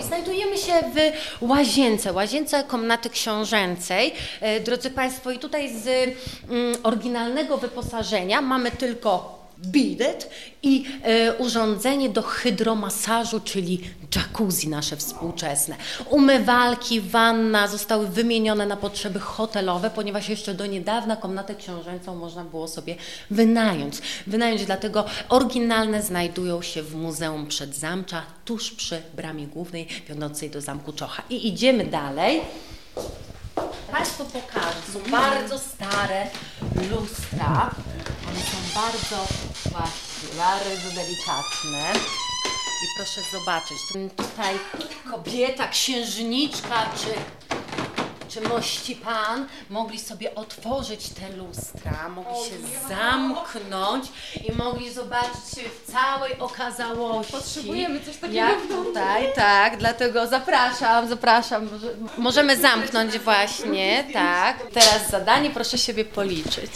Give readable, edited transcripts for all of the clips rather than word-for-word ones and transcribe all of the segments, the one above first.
Znajdujemy się w łazience komnaty książęcej. Drodzy Państwo, i tutaj z oryginalnego wyposażenia mamy tylko bidet i urządzenie do hydromasażu, czyli jacuzzi nasze współczesne. Umywalki, wanna zostały wymienione na potrzeby hotelowe, ponieważ jeszcze do niedawna komnatę książęcą można było sobie wynająć. Dlatego oryginalne znajdują się w Muzeum Przedzamcza, tuż przy bramie głównej wiodącej do Zamku Czocha. I idziemy dalej. Państwu pokażę, są bardzo stare lustra. One są bardzo delikatne. I proszę zobaczyć, tutaj kobieta, księżniczka czy mości pan mogli sobie otworzyć te lustra, mogli się zamknąć i mogli zobaczyć się w całej okazałości. Potrzebujemy coś takiego jak tutaj, tak, dlatego zapraszam. Możemy zamknąć właśnie, tak. Teraz zadanie, proszę siebie policzyć.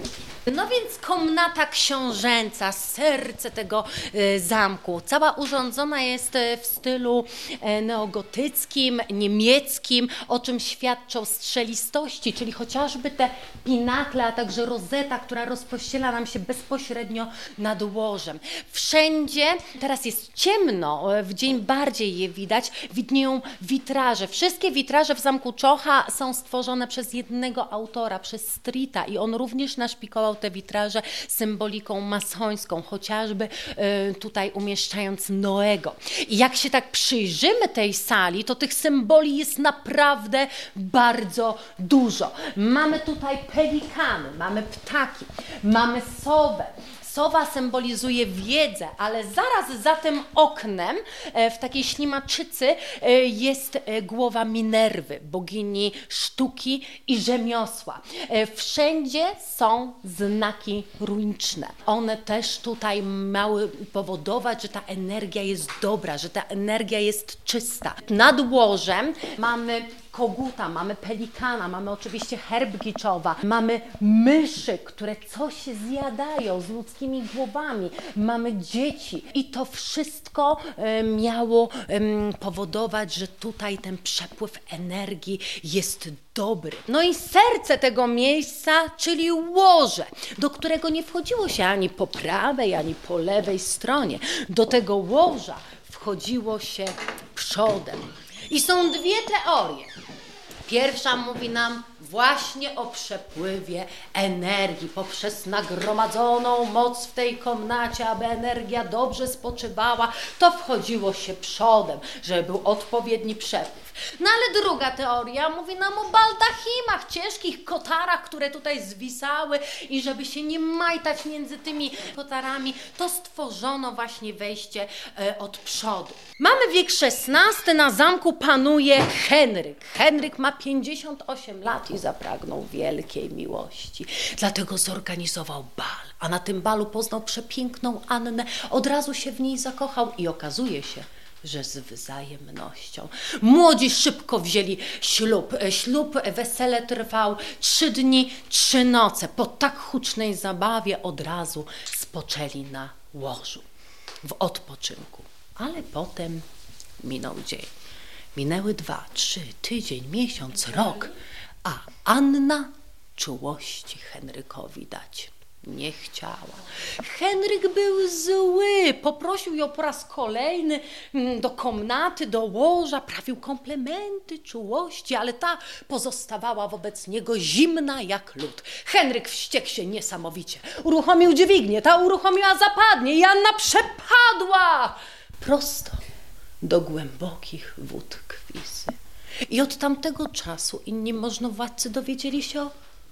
No więc komnata książęca, serce tego zamku. Cała urządzona jest w stylu neogotyckim, niemieckim, o czym świadczą strzelistości, czyli chociażby te pinakle, a także rozeta, która rozpościela nam się bezpośrednio nad łożem. Wszędzie, teraz jest ciemno, w dzień bardziej je widać, widnieją witraże. Wszystkie witraże w Zamku Czocha są stworzone przez jednego autora, przez Streeta, i on również naszpikował te witraże symboliką masońską, chociażby tutaj umieszczając Noego. I jak się tak przyjrzymy tej sali, to tych symboli jest naprawdę bardzo dużo. Mamy tutaj pelikany, mamy ptaki, mamy sowę. Sowa symbolizuje wiedzę, ale zaraz za tym oknem, w takiej ślimaczycy, jest głowa Minerwy, bogini sztuki i rzemiosła. Wszędzie są znaki runiczne. One też tutaj miały powodować, że ta energia jest dobra, że ta energia jest czysta. Nad łożem mamy koguta, mamy pelikana, mamy oczywiście herb giczowa, mamy myszy, które coś zjadają z ludzkimi głowami, mamy dzieci i to wszystko miało powodować, że tutaj ten przepływ energii jest dobry. No i serce tego miejsca, czyli łoże, do którego nie wchodziło się ani po prawej, ani po lewej stronie. Do tego łoża wchodziło się przodem. I są dwie teorie. Pierwsza mówi nam właśnie o przepływie energii poprzez nagromadzoną moc w tej komnacie, aby energia dobrze spoczywała, to wchodziło się przodem, żeby był odpowiedni przepływ. No ale druga teoria mówi nam o baldachimach, ciężkich kotarach, które tutaj zwisały i żeby się nie majtać między tymi kotarami, to stworzono właśnie wejście od przodu. Mamy wiek XVI, na zamku panuje Henryk. Henryk ma 58 lat i zapragnął wielkiej miłości. Dlatego zorganizował bal, a na tym balu poznał przepiękną Annę, od razu się w niej zakochał i okazuje się, że z wzajemnością. Młodzi szybko wzięli ślub. Wesele trwał 3 dni, 3 noce. Po tak hucznej zabawie od razu spoczęli na łożu, w odpoczynku. Ale potem minął dzień. Minęły 2, 3, tydzień, miesiąc, rok, a Anna czułości Henrykowi dać nie chciała. Henryk był zły, poprosił ją po raz kolejny do komnaty, do łoża, prawił komplementy, czułości, ale ta pozostawała wobec niego zimna jak lód. Henryk wściekł się niesamowicie. Uruchomił dźwignię, ta uruchomiła zapadnię i Anna przepadła prosto do głębokich wód Kwisy. I od tamtego czasu inni możnowładcy dowiedzieli się o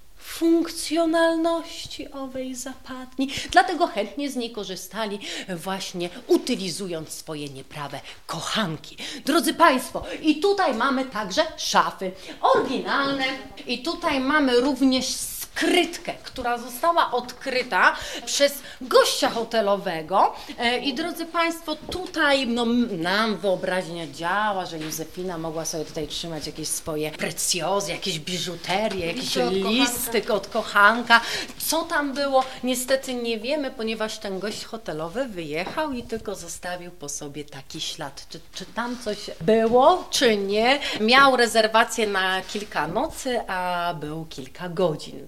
funkcjonalności owej zapadni. Dlatego chętnie z niej korzystali, właśnie utylizując swoje nieprawe kochanki. Drodzy Państwo, i tutaj mamy także szafy oryginalne i tutaj mamy również skrytkę, która została odkryta przez gościa hotelowego. I drodzy Państwo, tutaj nam wyobraźnia działa, że Józefina mogła sobie tutaj trzymać jakieś swoje precjozy, jakieś biżuterię, jakieś listy od kochanka. Co tam było? Niestety nie wiemy, ponieważ ten gość hotelowy wyjechał i tylko zostawił po sobie taki ślad. Czy tam coś było, czy nie? Miał rezerwację na kilka nocy, a był kilka godzin.